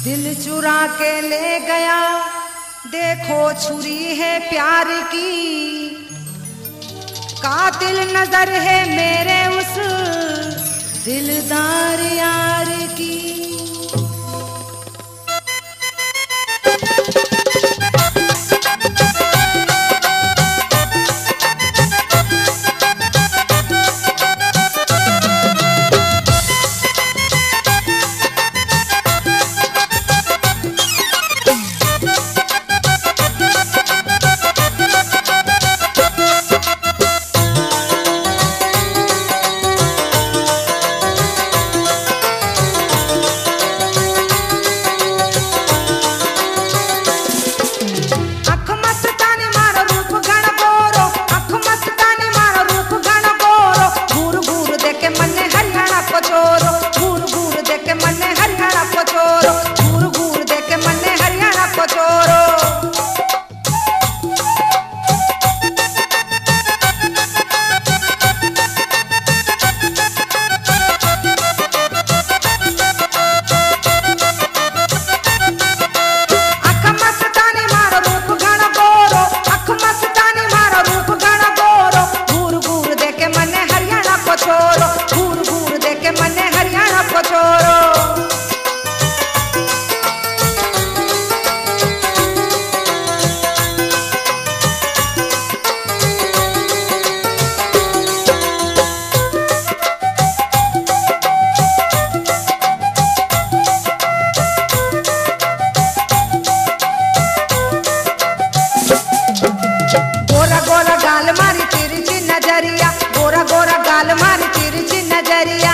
दिल चुरा के ले गया, देखो छुरी है प्यार की, कातिल नजर है मेरे उस दिलदार यार की। गोरा गोरा गाल मारी तिरछी नजरिया,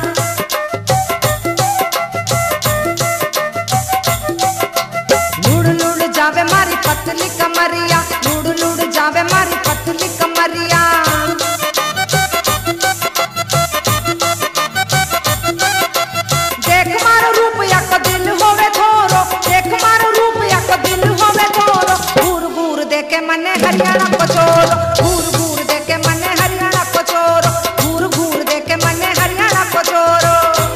लुड़ लुड़ जावे मारी पतली कमरिया, लुड़ लुड़ जावे मारी पतली कमरिया। देख मारो रूप या को दिल होवे थोरो, देख मारो रूप या को दिल होवे थोरो, घूर घूर देखे मने हरियाणा को छोरो, घूर घूर देखे मने हरियाणा को छोरो, घूर घूर देखे मने हरियाणा को छोरो।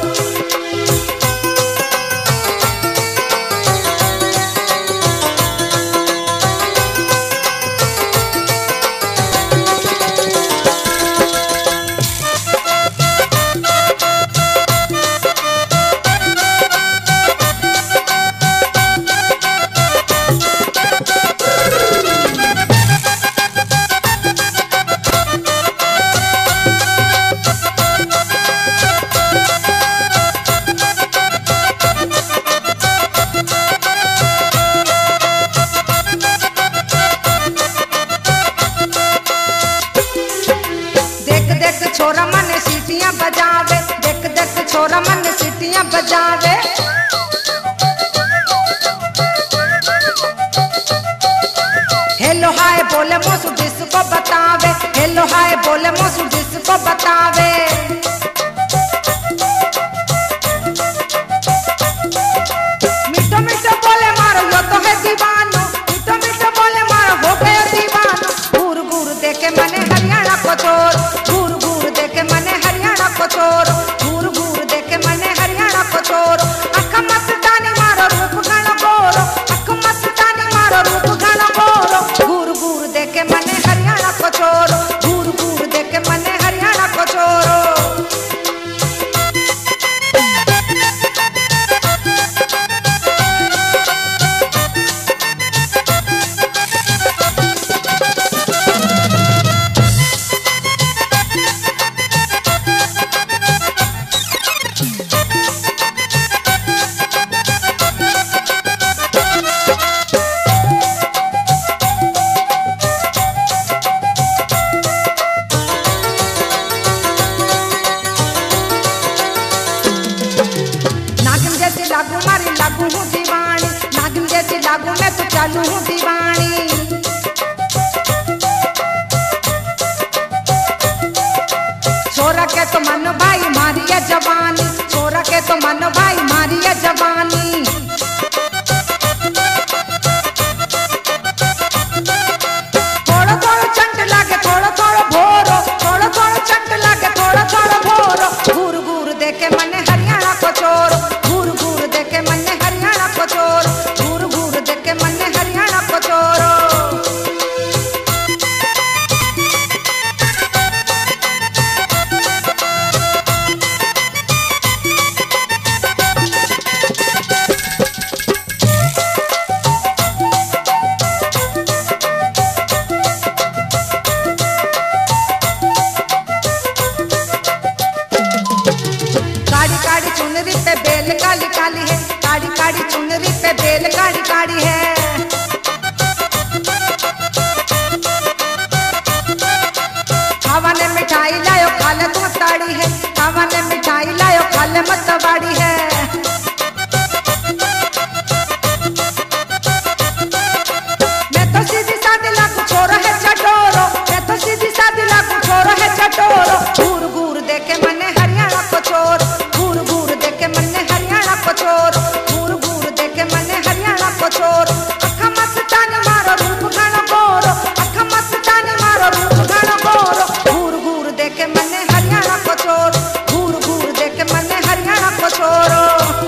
छोरा मन सीटियां बजावे, देख देख छोरा मन सीटियां बजावे। हेलो हाय बोले मोसू जिसको बतावे, हेलो हाय बोले मोसू जिसको बतावे। मीठो मीठो बोले मारो यो तो है दीवानो, मीठो मीठो बोले मारो हो गया दीवानो। घूर घूर देखे मने हरियाणा को छोरो, घूर घूर देखे मने हरियाणा को छोरो, घूर घूर देखे मने हरियाणा को छोरो। अख मस्तानी मारो रूप गण बोरो, अख मस्तानी मारो रूप गण बोरो, घूर घूर देखे मने हरियाणा को छोरो, घूर घूर देखे मने हरियाणा को छोरो। लागू मारी लागू हूँ दीवानी, नागिन जैसी लागू मैं तो चालू हूँ दीवानी। छोरा के तो मन भाई मारी है जवानी, छोरा के तो मन भाई मारी है जवानी। थोड़ा थोड़ा चंट लागे थोड़ा थोड़ा भोरो, थोड़ा थोड़ा चंट लागे थोड़ा थोड़ा भोरो। घूर घूर देखे मने हरियाणा को छोरो, घूर घूर देखे मने हरियाणा साड़ी है। खावा ने मिठाई लायो खा ले तू ताड़ी है, खावा ने मिठाई लायो खा ले मत बाड़ी है। मैं तो सीधी सादी लागू छोरो है चटोरो, मैं तो सीधी सादी लागू छोरो है चटोरो। घूर घूर देखे मने हरियाणा को चोर, घूर घूर देखे मने हरियाणा को चोर, घूर घूर देखे मने हरियाणा को चोर। अखा मस्तानी मारो रूप घणो गोरो, अखा मस्तानी मारो रूप घणो गोरो। घूर घूर देखे मने हरियाणा को चोर, घूर घूर देखे मने हरियाणा को चोरो।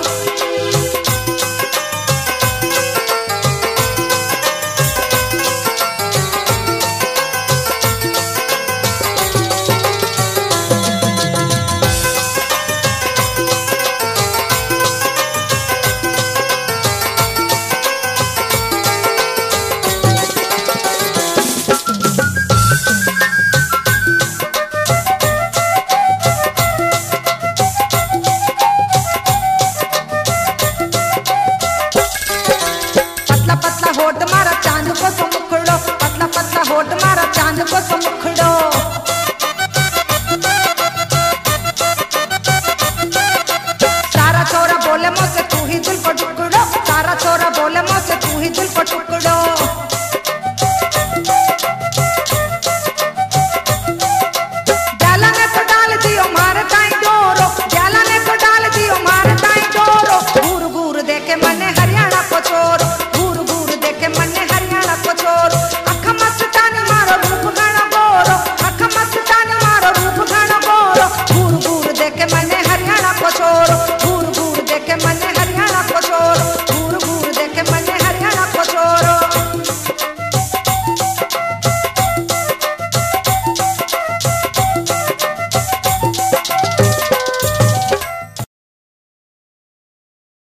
होठ मारा चांद को मुखड़ो, पतला पतला होठ मारा चांद को मुखड़ो। सारा छोरा बोले मोसे तू ही दिल को टुकड़ो, सारा छोरा बोले मोसे तू ही दिल को टुकड़ो।